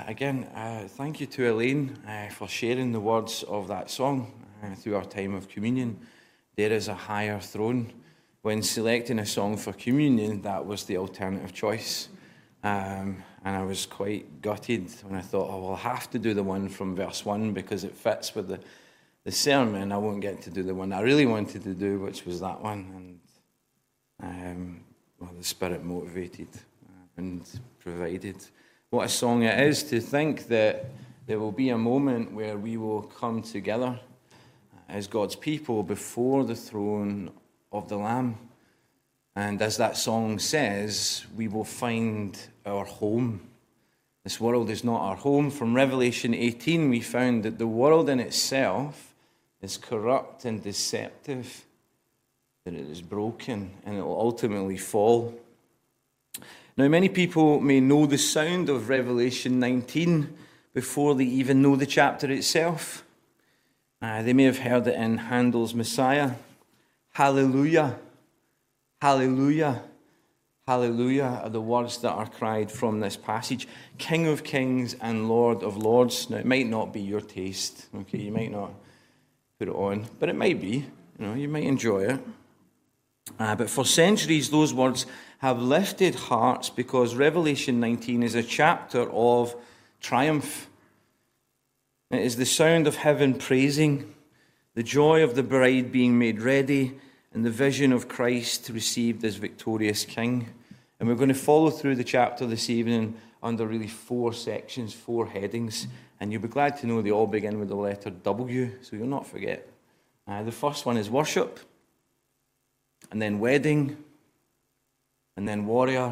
Thank you to Elaine for sharing the words of that song through our time of communion. There is a higher throne. When selecting a song for communion, that was the alternative choice. And I was quite gutted when I thought, I'll have to do the one from verse 1 because it fits with the sermon. I won't get to do the one I really wanted to do, which was that one. And the Spirit motivated and provided. What a song it is to think that there will be a moment where we will come together as God's people before the throne of the Lamb. And as that song says, we will find our home. This world is not our home. From Revelation 18, we found that the world in itself is corrupt and deceptive, that it is broken and it will ultimately fall. Now, many people may know the sound of Revelation 19 before they even know the chapter itself. They may have heard it in Handel's Messiah. Hallelujah, hallelujah, hallelujah are the words that are cried from this passage. King of kings and Lord of lords. Now, it might not be your taste, okay? You might not put it on, but it might be. You might enjoy it. But for centuries, those words have lifted hearts because Revelation 19 is a chapter of triumph. It is the sound of heaven praising, the joy of the bride being made ready, and the vision of Christ received as victorious King. And we're going to follow through the chapter this evening under really 4 sections, 4 headings. And you'll be glad to know they all begin with the letter W, so you'll not forget. The first one is worship, and then wedding, and then warrior,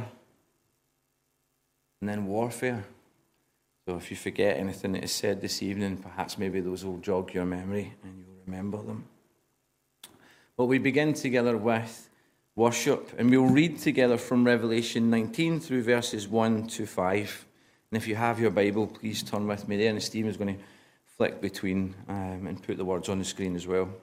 and then warfare. So if you forget anything that is said this evening, perhaps maybe those will jog your memory and you'll remember them. But we begin together with worship, and we'll read together from Revelation 19 through verses 1 to 5. And if you have your Bible, please turn with me there, and Stephen is going to flick between and put the words on the screen as well.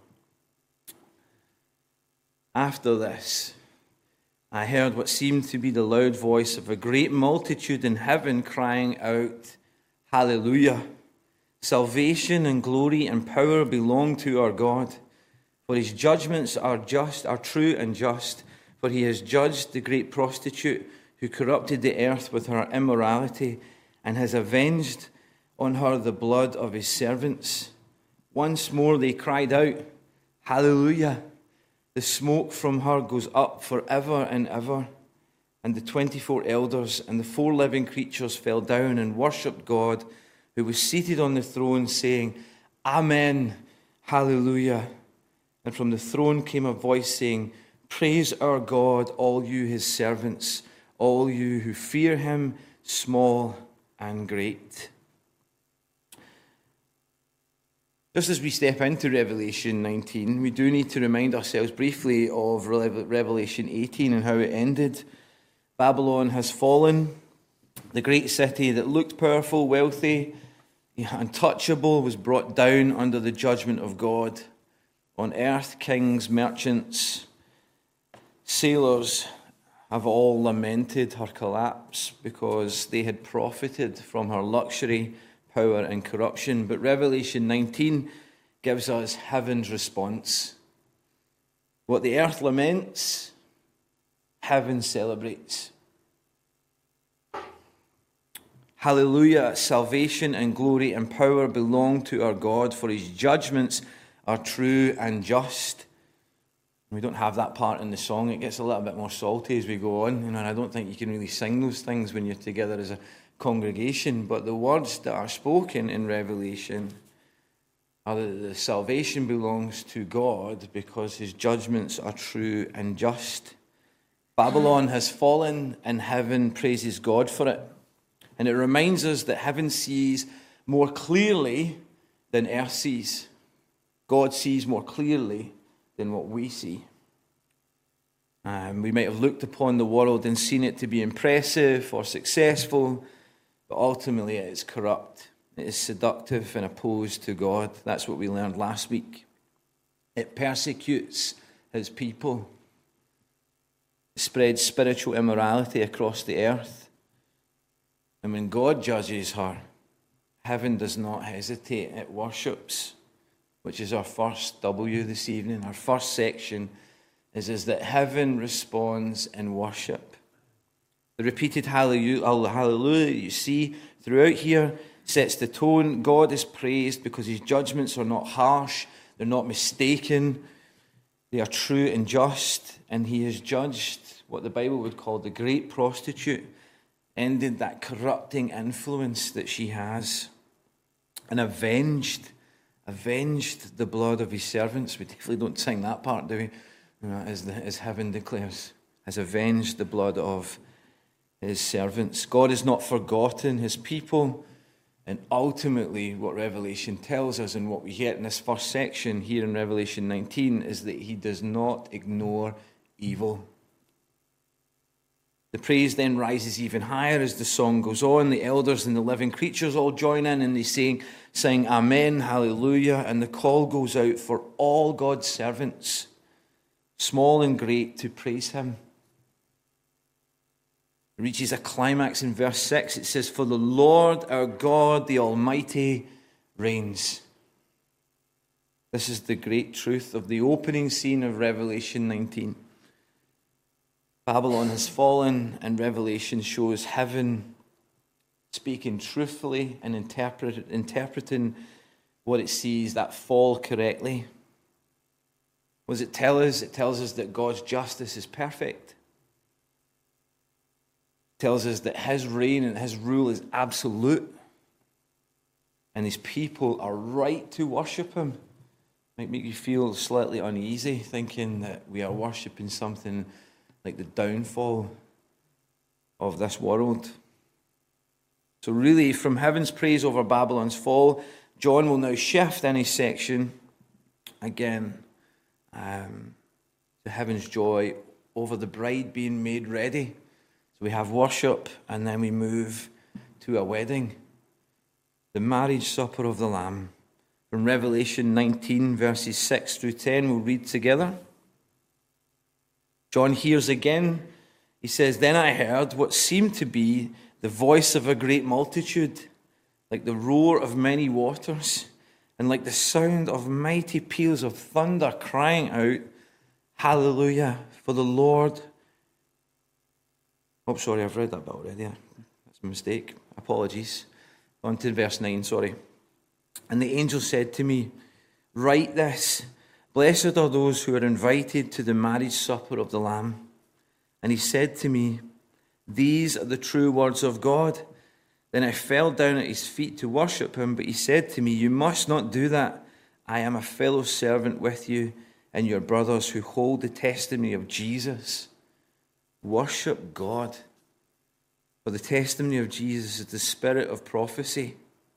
After this, I heard what seemed to be the loud voice of a great multitude in heaven crying out, Hallelujah! Salvation and glory and power belong to our God, for his judgments are true and just, for he has judged the great prostitute who corrupted the earth with her immorality and has avenged on her the blood of his servants. Once more they cried out, Hallelujah! The smoke from her goes up forever and ever. And the 24 elders and the 4 living creatures fell down and worshipped God, who was seated on the throne, saying, Amen, Hallelujah. And from the throne came a voice saying, Praise our God, all you his servants, all you who fear him, small and great. Just as we step into Revelation 19, we do need to remind ourselves briefly of Revelation 18 and how it ended. Babylon has fallen. The great city that looked powerful, wealthy, untouchable was brought down under the judgment of God. On earth, kings, merchants, sailors have all lamented her collapse because they had profited from her luxury, power and corruption. But Revelation 19 gives us heaven's response. What the earth laments, heaven celebrates. Hallelujah, salvation and glory and power belong to our God, for his judgments are true and just. We don't have that part in the song. It gets a little bit more salty as we go on, and I don't think you can really sing those things when you're together as a congregation, but the words that are spoken in Revelation are that the salvation belongs to God because his judgments are true and just. Babylon has fallen and heaven praises God for it. And it reminds us that heaven sees more clearly than earth sees. God sees more clearly than what we see. We might have looked upon the world and seen it to be impressive or successful, but ultimately it is corrupt. It is seductive and opposed to God. That's what we learned last week. It persecutes his people. It spreads spiritual immorality across the earth. And when God judges her, heaven does not hesitate. It worships, which is our first W this evening. Our first section is that heaven responds in worship. The repeated hallelujah that you see throughout here sets the tone. God is praised because his judgments are not harsh, they're not mistaken, they are true and just, and he has judged what the Bible would call the great prostitute, ended that corrupting influence that she has, and avenged the blood of his servants. We definitely don't sing that part, do we? As heaven declares, has avenged the blood of his servants. God has not forgotten his people. And ultimately, what Revelation tells us and what we get in this first section here in Revelation 19 is that he does not ignore evil. The praise then rises even higher as the song goes on. The elders and the living creatures all join in and they sing Amen, Hallelujah. And the call goes out for all God's servants, small and great, to praise him. It reaches a climax in verse 6. It says, "For the Lord our God, the Almighty, reigns." This is the great truth of the opening scene of Revelation 19. Babylon has fallen, and Revelation shows heaven speaking truthfully and interpreting what it sees, that fall, correctly. What does it tell us? It tells us that God's justice is perfect. Tells us that his reign and his rule is absolute, and his people are right to worship him. Might make you feel slightly uneasy thinking that we are worshipping something like the downfall of this world. So really, from heaven's praise over Babylon's fall, John will now shift in his section again to heaven's joy over the bride being made ready. We have worship, and then we move to a wedding, the marriage supper of the Lamb. From Revelation 19, verses 6 through 10, we'll read together. John hears again. He says, "Then I heard what seemed to be the voice of a great multitude, like the roar of many waters, and like the sound of mighty peals of thunder, crying out, 'Hallelujah, for the Lord.'" Oh, sorry, I've read that bit already. That's a mistake. Apologies. On to verse 9, sorry. "And the angel said to me, 'Write this, blessed are those who are invited to the marriage supper of the Lamb.' And he said to me, 'These are the true words of God.' Then I fell down at his feet to worship him, but he said to me, 'You must not do that. I am a fellow servant with you and your brothers who hold the testimony of Jesus. Worship God. For the testimony of Jesus is the spirit of prophecy.'"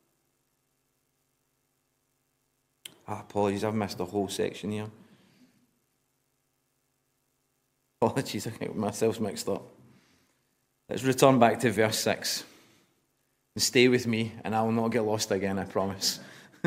Apologies, I've missed a whole section here. Apologies, I got myself mixed up. Let's return back to verse 6. And stay with me, and I will not get lost again, I promise.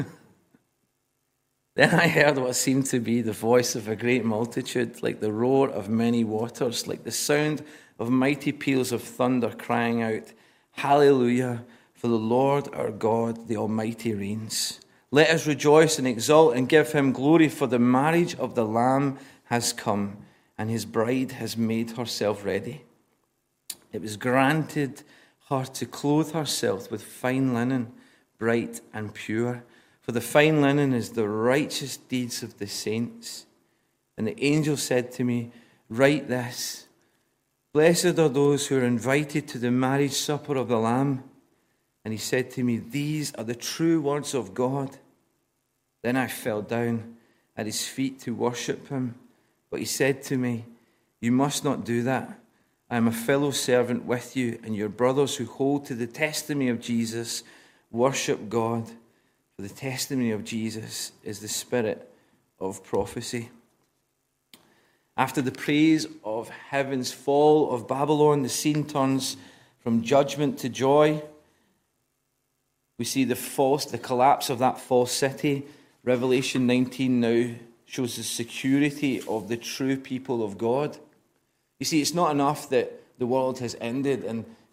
"Then I heard what seemed to be the voice of a great multitude, like the roar of many waters, like the sound of mighty peals of thunder, crying out, 'Hallelujah, for the Lord our God, the Almighty, reigns. Let us rejoice and exult and give him glory, for the marriage of the Lamb has come, and his bride has made herself ready. It was granted her to clothe herself with fine linen, bright and pure. For the fine linen is the righteous deeds of the saints.' And the angel said to me, 'Write this, blessed are those who are invited to the marriage supper of the Lamb.' And he said to me, 'These are the true words of God.' Then I fell down at his feet to worship him. But he said to me, 'You must not do that. I am a fellow servant with you and your brothers who hold to the testimony of Jesus. Worship God. For the testimony of Jesus is the spirit of prophecy.'" After the praise of heaven's fall of Babylon, the scene turns from judgment to joy. We see the collapse of that false city. Revelation 19 now shows the security of the true people of God. You see, it's not enough that the world has ended and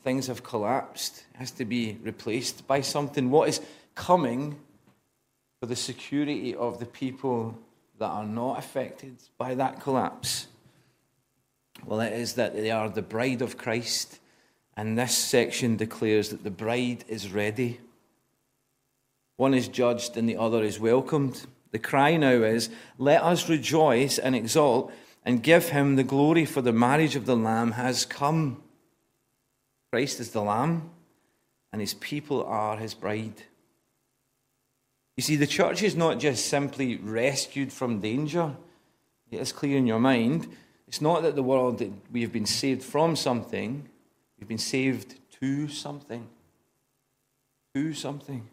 things have collapsed. It has to be replaced by something. What is coming for the security of the people that are not affected by that collapse? Well, it is that they are the bride of Christ. And this section declares that the bride is ready. One is judged and the other is welcomed. The cry now is, let us rejoice and exult and give him the glory, for the marriage of the Lamb has come. Christ is the Lamb, and his people are his bride. You see, the church is not just simply rescued from danger. It is clear in your mind. It's not that the world, that we have been saved from something. We've been saved to something. To something.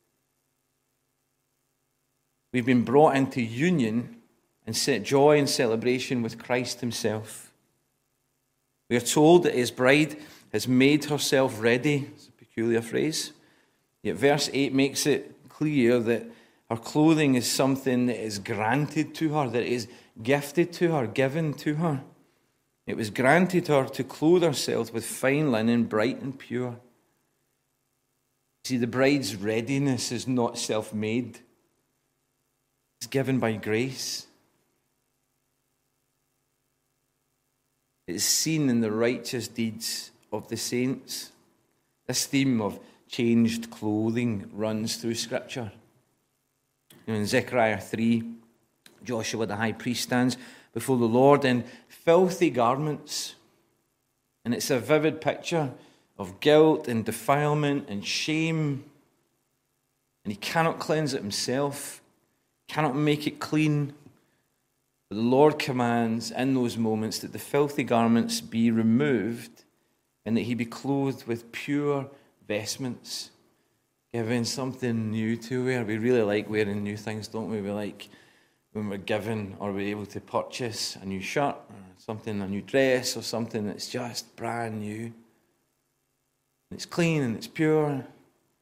We've been brought into union and set joy and celebration with Christ himself. We are told that his bride has made herself ready. It's a peculiar phrase. Yet verse 8 makes it clear that her clothing is something that is granted to her, that is gifted to her, given to her. It was granted her to clothe herself with fine linen, bright and pure. See, the bride's readiness is not self-made. It's given by grace. It is seen in the righteous deeds of the saints. This theme of changed clothing runs through Scripture. In Zechariah 3, Joshua the high priest stands before the Lord in filthy garments. And it's a vivid picture of guilt and defilement and shame. And he cannot cleanse it himself, cannot make it clean. But the Lord commands in those moments that the filthy garments be removed and that he be clothed with pure vestments, given something new to wear. We really like wearing new things, don't we? We like when we're given or we're able to purchase a new shirt or something, a new dress or something that's just brand new. And it's clean and it's pure. It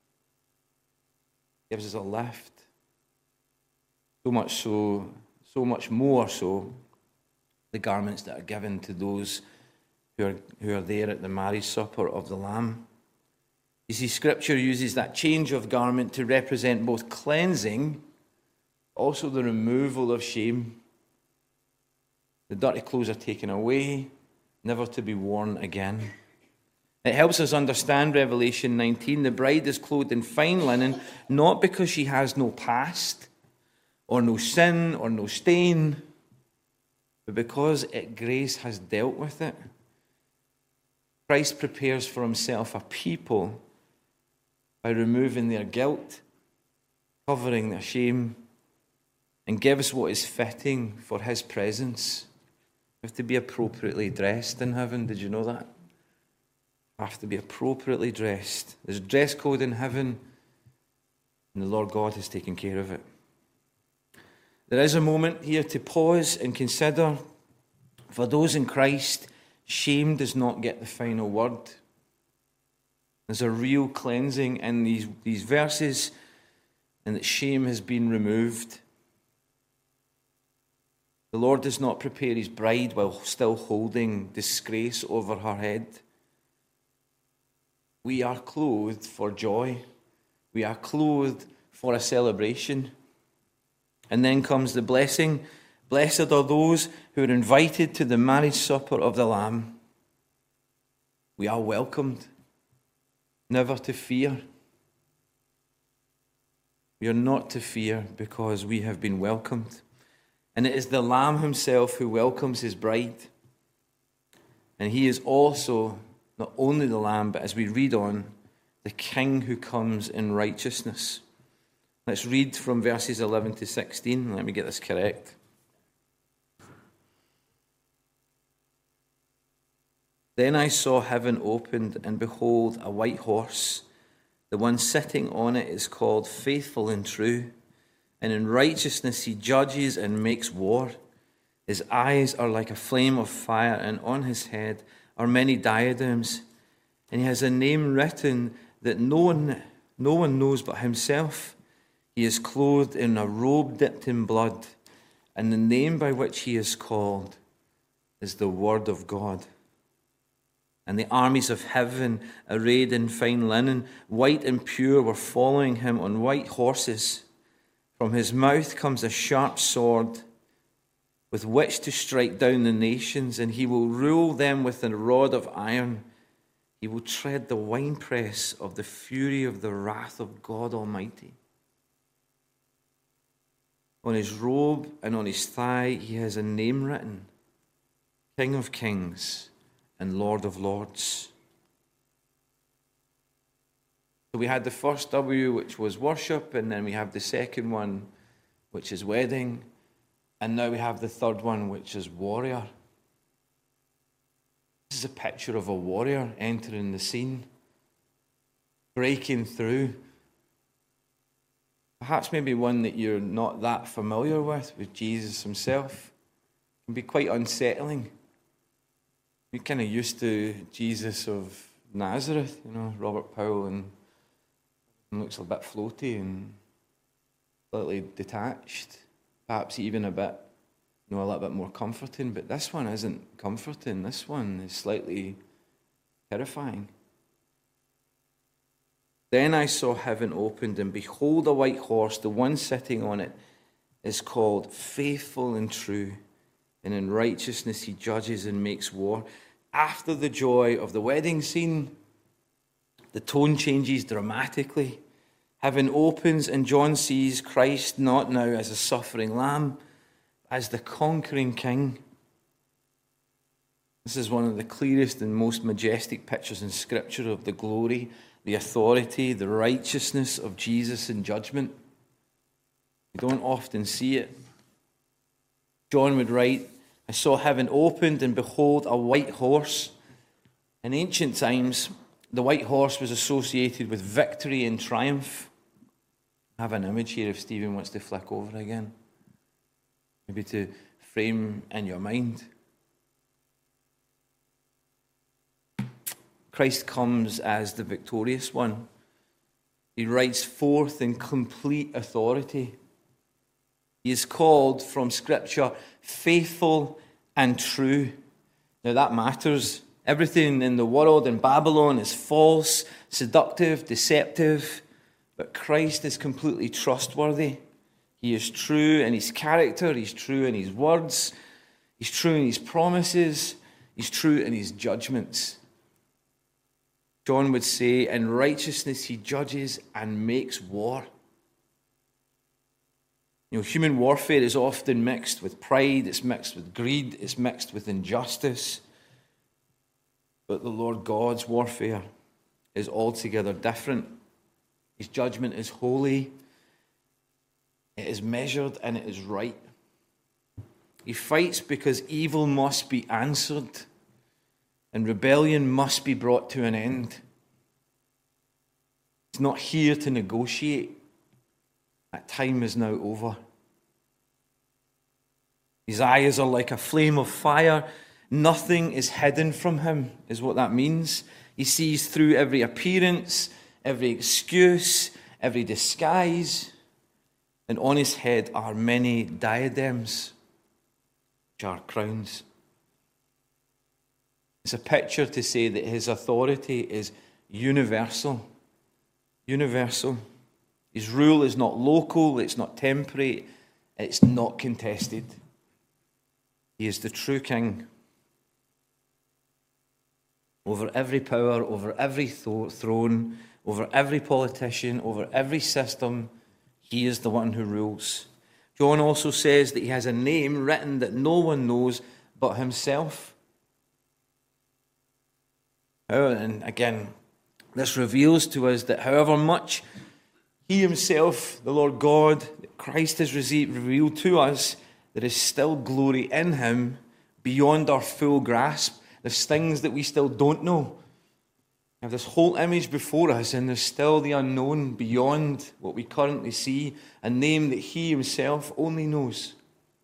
gives us a lift. So much more so, the garments that are given to those who are there at the marriage supper of the Lamb. You see, Scripture uses that change of garment to represent both cleansing, also the removal of shame. The dirty clothes are taken away, never to be worn again. It helps us understand Revelation 19. The bride is clothed in fine linen, not because she has no past, or no sin, or no stain, but because grace has dealt with it. Christ prepares for himself a people by removing their guilt, covering their shame, and gives what is fitting for his presence. We have to be appropriately dressed in heaven. Did you know that? We have to be appropriately dressed. There's a dress code in heaven, and the Lord God has taken care of it. There is a moment here to pause and consider. For those in Christ, shame does not get the final word. There's a real cleansing in these verses, and that shame has been removed. The Lord does not prepare his bride while still holding disgrace over her head. We are clothed for joy. We are clothed for a celebration. And then comes the blessing. Blessed are those who are invited to the marriage supper of the Lamb. We are welcomed, never to fear. We are not to fear because we have been welcomed. And it is the Lamb himself who welcomes his bride. And he is also not only the Lamb, but as we read on, the King who comes in righteousness. Let's read from verses 11 to 16. Let me get this correct. Then I saw heaven opened, and behold, a white horse. The one sitting on it is called Faithful and True, and in righteousness he judges and makes war. His eyes are like a flame of fire, and on his head are many diadems. And he has a name written that no one knows but himself. He is clothed in a robe dipped in blood, and the name by which he is called is the Word of God. And the armies of heaven, arrayed in fine linen, white and pure, were following him on white horses. From his mouth comes a sharp sword, with which to strike down the nations, and he will rule them with a rod of iron. He will tread the winepress of the fury of the wrath of God Almighty. On his robe and on his thigh he has a name written, King of Kings and Lord of Lords. So we had the first W, which was worship, and then we have the second one, which is wedding, and now we have the third one, which is warrior. This is a picture of a warrior entering the scene, breaking through. Perhaps maybe one that you're not that familiar with Jesus himself. It can be quite unsettling. You're kind of used to Jesus of Nazareth, Robert Powell, and looks a bit floaty and slightly detached, perhaps even a little bit more comforting. But this one isn't comforting. This one is slightly terrifying. Then I saw heaven opened, and behold, a white horse. The one sitting on it is called Faithful and True, and in righteousness he judges and makes war. After the joy of the wedding scene, the tone changes dramatically. Heaven opens, and John sees Christ not now as a suffering lamb, as the conquering king. This is one of the clearest and most majestic pictures in Scripture of the glory, the authority, the righteousness of Jesus in judgment. We don't often see it. John would write, I saw heaven opened, and behold, a white horse. In ancient times, the white horse was associated with victory and triumph. I have an image here if Stephen wants to flick over again. Maybe to frame in your mind. Christ comes as the victorious one. He rides forth in complete authority. He is called from Scripture faithful and true. Now that matters. Everything in the world in Babylon is false, seductive, deceptive. But Christ is completely trustworthy. He is true in his character. He's true in his words. He's true in his promises. He's true in his judgments. John would say, in righteousness he judges and makes war. Human warfare is often mixed with pride, it's mixed with greed, it's mixed with injustice. But the Lord God's warfare is altogether different. His judgment is holy, it is measured, and it is right. He fights because evil must be answered, and rebellion must be brought to an end. He's not here to negotiate. That time is now over. His eyes are like a flame of fire. Nothing is hidden from him, is what that means. He sees through every appearance, every excuse, every disguise. And on his head are many diadems, which are crowns. It's a picture to say that his authority is universal. Universal. His rule is not local, it's not temporary, it's not contested. He is the true king. Over every power, over every throne, over every politician, over every system, he is the one who rules. John also says that he has a name written that no one knows but himself. And again, this reveals to us that however much he himself, the Lord God, Christ has revealed to us, there is still glory in him beyond our full grasp. There's things that we still don't know. We have this whole image before us, and there's still the unknown beyond what we currently see, a name that he himself only knows.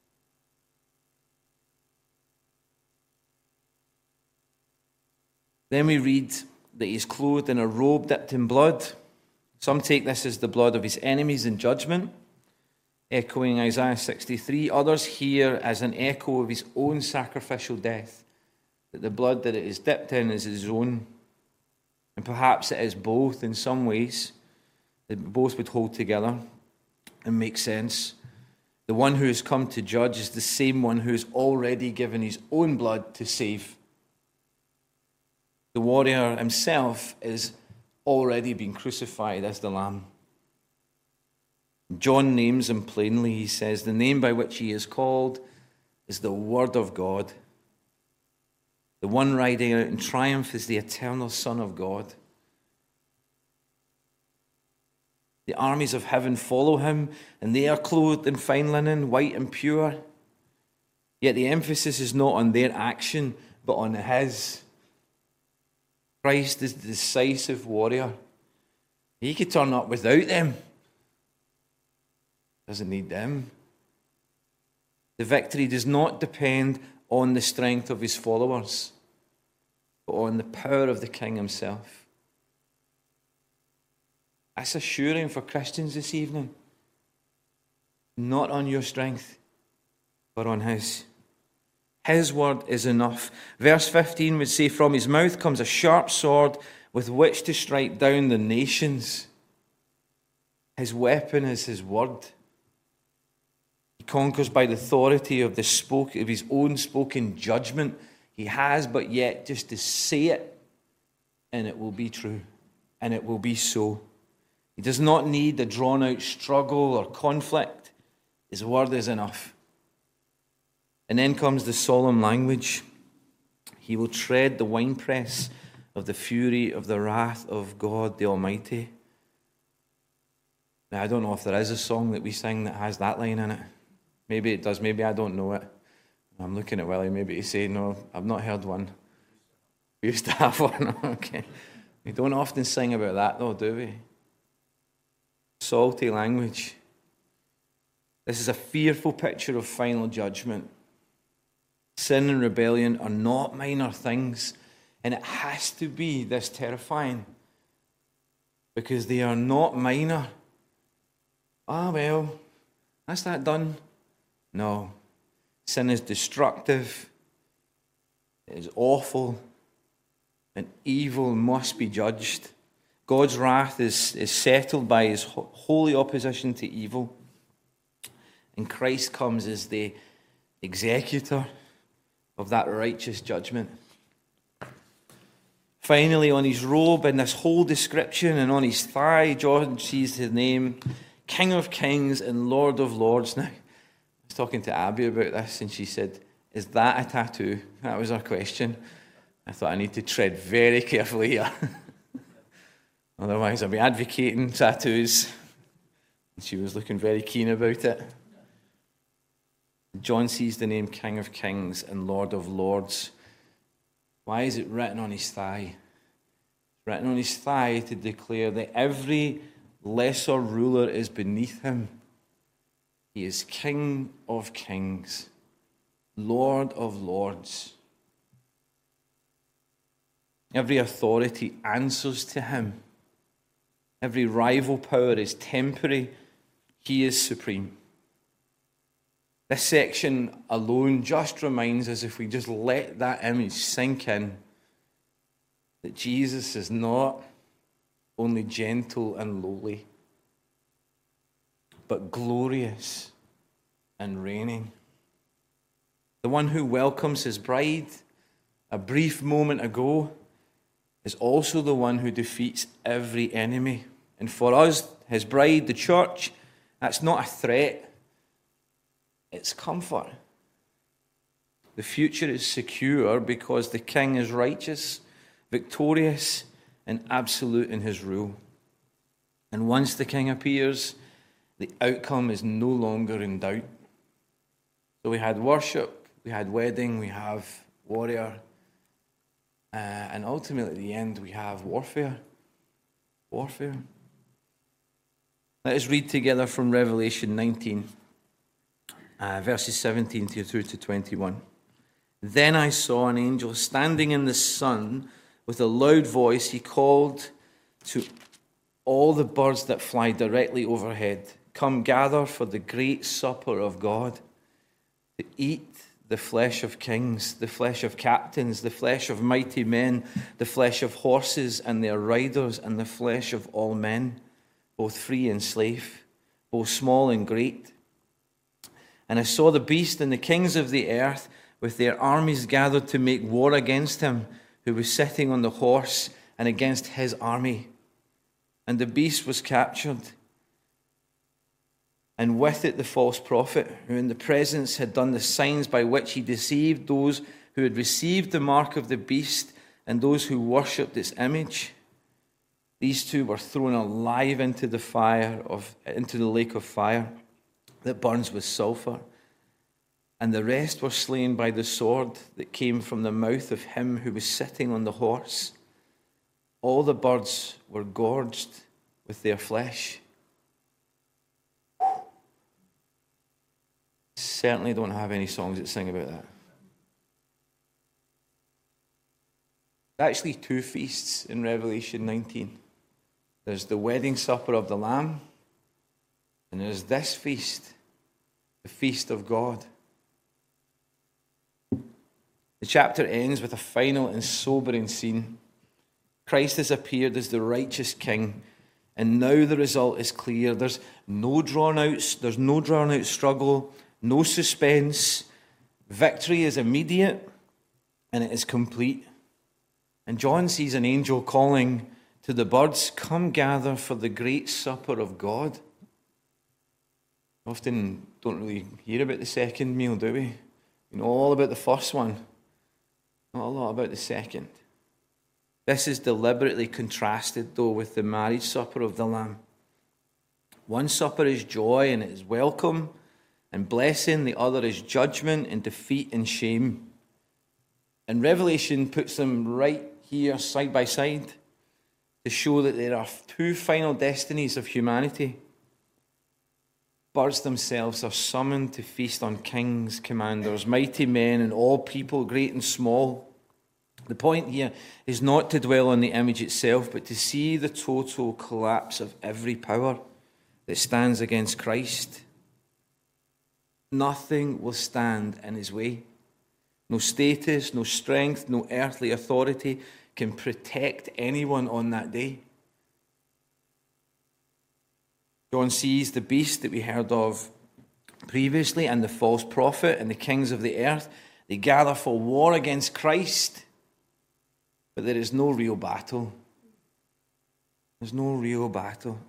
Then we read that he's clothed in a robe dipped in blood. Some take this as the blood of his enemies in judgment, echoing Isaiah 63. Others hear as an echo of his own sacrificial death that the blood that it is dipped in is his own. And perhaps it is both in some ways. That both would hold together and make sense. The one who has come to judge is the same one who has already given his own blood to save. The warrior himself is already been crucified as the Lamb. John names him plainly. He says, the name by which he is called is the Word of God. The one riding out in triumph is the eternal Son of God. The armies of heaven follow him, and they are clothed in fine linen, white and pure. Yet the emphasis is not on their action, but on his. Christ is the decisive warrior. He could turn up without them. Doesn't need them. The victory does not depend on the strength of his followers, but on the power of the King himself. That's assuring for Christians this evening. Not on your strength, but on his. His word is enough. Verse 15 would say, from his mouth comes a sharp sword with which to strike down the nations. His weapon is his word. He conquers by the authority of his own spoken judgment. He has but yet just to say it, and it will be true, and it will be so. He does not need a drawn-out struggle or conflict. His word is enough. And then comes the solemn language. He will tread the winepress of the fury of the wrath of God the Almighty. Now, I don't know if there is a song that we sing that has that line in it. Maybe it does. Maybe I don't know it. I'm looking at Willie. Maybe he's saying, no, I've not heard one. We used to have one. Okay. We don't often sing about that, though, do we? Salty language. This is a fearful picture of final judgment. Sin and rebellion are not minor things, and it has to be this terrifying because they are not minor. Well, that's that done. No. Sin is destructive. It is awful, and evil must be judged. God's wrath is settled by his holy opposition to evil. And Christ comes as the executor of that righteous judgment. Finally, on his robe, in this whole description, and on his thigh, John sees his name, King of Kings and Lord of Lords. Now, I was talking to Abby about this, and she said, is that a tattoo? That was her question. I thought I need to tread very carefully here. Otherwise, I'll be advocating tattoos. And she was looking very keen about it. John sees the name King of Kings and Lord of Lords. Why is it written on his thigh? It's written on his thigh to declare that every lesser ruler is beneath him. He is King of Kings, Lord of Lords. Every authority answers to him. Every rival power is temporary. He is supreme. This section alone just reminds us, if we just let that image sink in, that Jesus is not only gentle and lowly, but glorious and reigning. The one who welcomes his bride a brief moment ago is also the one who defeats every enemy. And for us, his bride, the church, that's not a threat. It's comfort. The future is secure because the King is righteous, victorious, and absolute in his rule. And once the King appears, the outcome is no longer in doubt. So we had worship, we had wedding, we have warrior, and ultimately at the end we have warfare. Warfare. Let us read together from Revelation 19, verses 17 through to 21. Then I saw an angel standing in the sun with a loud voice. He called to all the birds that fly directly overhead, come gather for the great supper of God, to eat the flesh of kings, the flesh of captains, the flesh of mighty men, the flesh of horses and their riders, and the flesh of all men, both free and slave, both small and great. And I saw the beast and the kings of the earth with their armies gathered to make war against him who was sitting on the horse and against his army. And the beast was captured, and with it the false prophet, who in the presence had done the signs by which he deceived those who had received the mark of the beast and those who worshipped its image. These two were thrown alive into the lake of fire that burns with sulfur. And the rest were slain by the sword that came from the mouth of him who was sitting on the horse. All the birds were gorged with their flesh. Certainly don't have any songs that sing about that. There's actually two feasts in Revelation 19. There's the wedding supper of the Lamb, and there's this feast, the feast of God. The chapter ends with a final and sobering scene. Christ has appeared as the righteous King, and now the result is clear. There's no drawn out struggle, no suspense. Victory is immediate, and it is complete. And John sees an angel calling to the birds, "Come gather for the great supper of God." Often don't really hear about the second meal, do we? We know all about the first one, not a lot about the second. This is deliberately contrasted, though, with the marriage supper of the Lamb. One supper is joy and it is welcome and blessing. The other is judgment and defeat and shame. And Revelation puts them right here side by side to show that there are two final destinies of humanity. Birds themselves are summoned to feast on kings, commanders, mighty men, and all people, great and small. The point here is not to dwell on the image itself, but to see the total collapse of every power that stands against Christ. Nothing will stand in his way. No status, no strength, no earthly authority can protect anyone on that day. John sees the beast that we heard of previously and the false prophet and the kings of the earth. They gather for war against Christ, but there is no real battle. There's no real battle.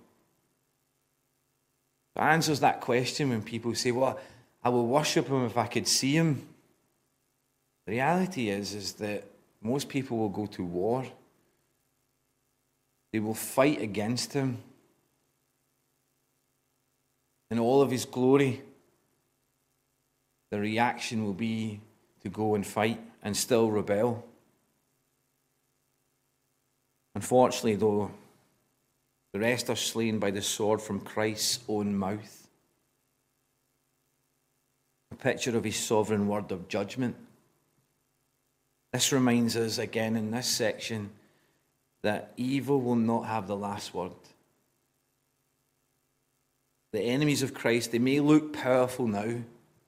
It answers that question when people say, "Well, I will worship him if I could see him." The reality is that most people will go to war. They will fight against him. In all of his glory, the reaction will be to go and fight and still rebel. Unfortunately, though, the rest are slain by the sword from Christ's own mouth. A picture of his sovereign word of judgment. This reminds us again in this section that evil will not have the last word. The enemies of Christ, they may look powerful now. You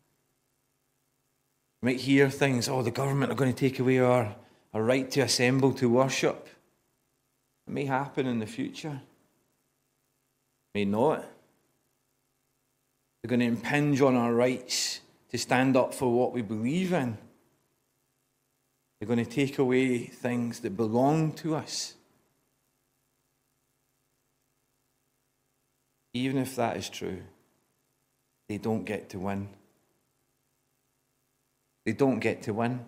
might hear things, the government are going to take away our right to assemble to worship. It may happen in the future. It may not. They're going to impinge on our rights to stand up for what we believe in. They're going to take away things that belong to us. Even if that is true, they don't get to win. They don't get to win.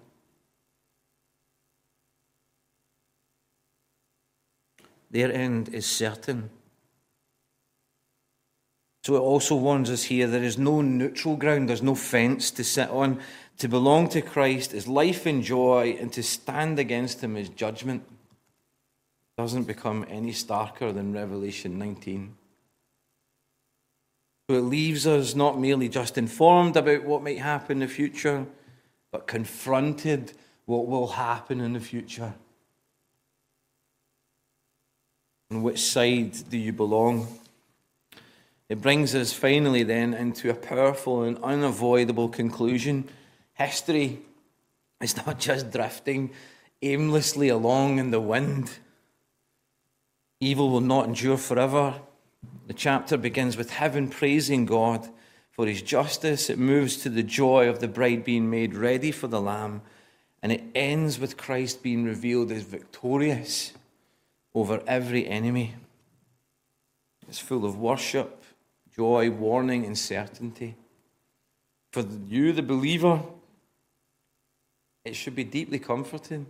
Their end is certain. So it also warns us here, there is no neutral ground, there's no fence to sit on. To belong to Christ is life and joy, and to stand against him is judgment. It doesn't become any starker than Revelation 19. So it leaves us not merely just informed about what might happen in the future, but confronted what will happen in the future. On which side do you belong? It brings us finally then into a powerful and unavoidable conclusion. History is not just drifting aimlessly along in the wind. Evil will not endure forever. The chapter begins with heaven praising God for his justice. It moves to the joy of the bride being made ready for the Lamb. And it ends with Christ being revealed as victorious over every enemy. It's full of worship, joy, warning, and certainty. For you, the believer, it should be deeply comforting.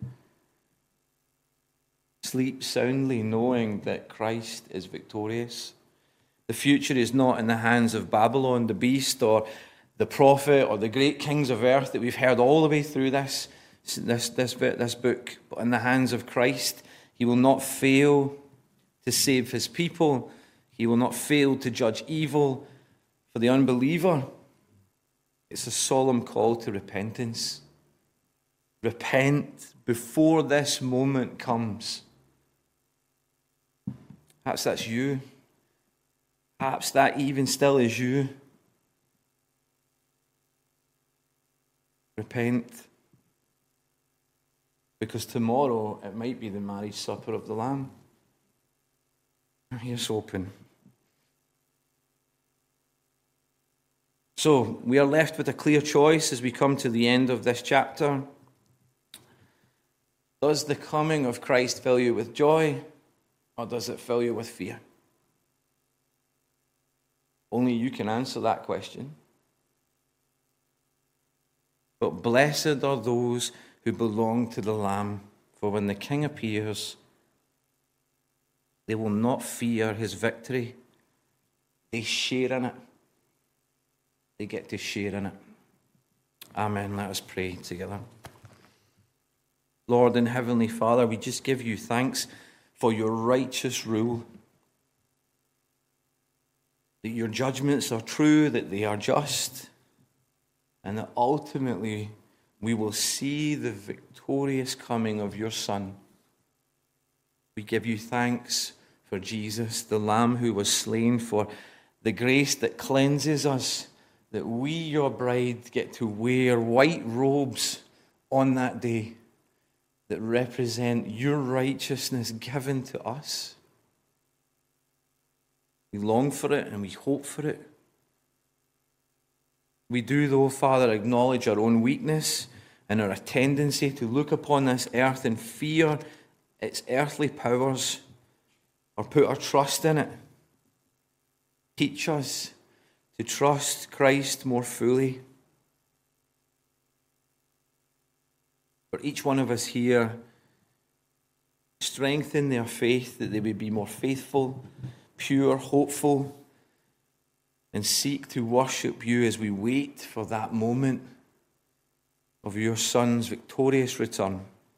Sleep soundly knowing that Christ is victorious. The future is not in the hands of Babylon, the beast, or the prophet, or the great kings of earth that we've heard all the way through this book, but in the hands of Christ. He will not fail to save his people. He will not fail to judge evil. For the unbeliever, it's a solemn call to repentance. Repent before this moment comes. Perhaps that's you. Perhaps that even still is you. Repent. Because tomorrow it might be the marriage supper of the Lamb. Here's hoping. So we are left with a clear choice as we come to the end of this chapter. Does the coming of Christ fill you with joy, or does it fill you with fear? Only you can answer that question. But blessed are those who belong to the Lamb, for when the King appears, they will not fear his victory. They share in it. They get to share in it. Amen. Let us pray together. Lord and Heavenly Father, we just give you thanks for your righteous rule. That your judgments are true, that they are just, and that ultimately we will see the victorious coming of your Son. We give you thanks for Jesus, the Lamb who was slain, for the grace that cleanses us, that we, your bride, get to wear white robes on that day that represent your righteousness given to us. We long for it and we hope for it. We do, though, Father, acknowledge our own weakness and our tendency to look upon this earth and fear its earthly powers or put our trust in it. Teach us to trust Christ more fully. For each one of us here, strengthen their faith that they would be more faithful, pure, hopeful, and seek to worship you as we wait for that moment of your Son's victorious return.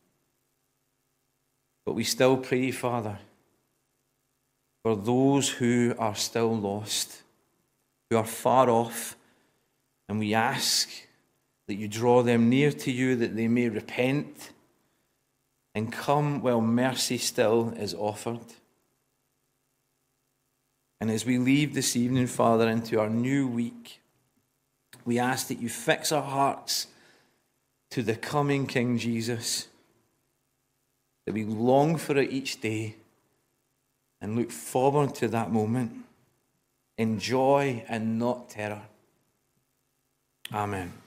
But we still pray, Father, for those who are still lost, who are far off, and we ask that you draw them near to you, that they may repent and come while mercy still is offered. And as we leave this evening, Father, into our new week, we ask that you fix our hearts to the coming King Jesus, that we long for it each day and look forward to that moment in joy and not terror. Amen.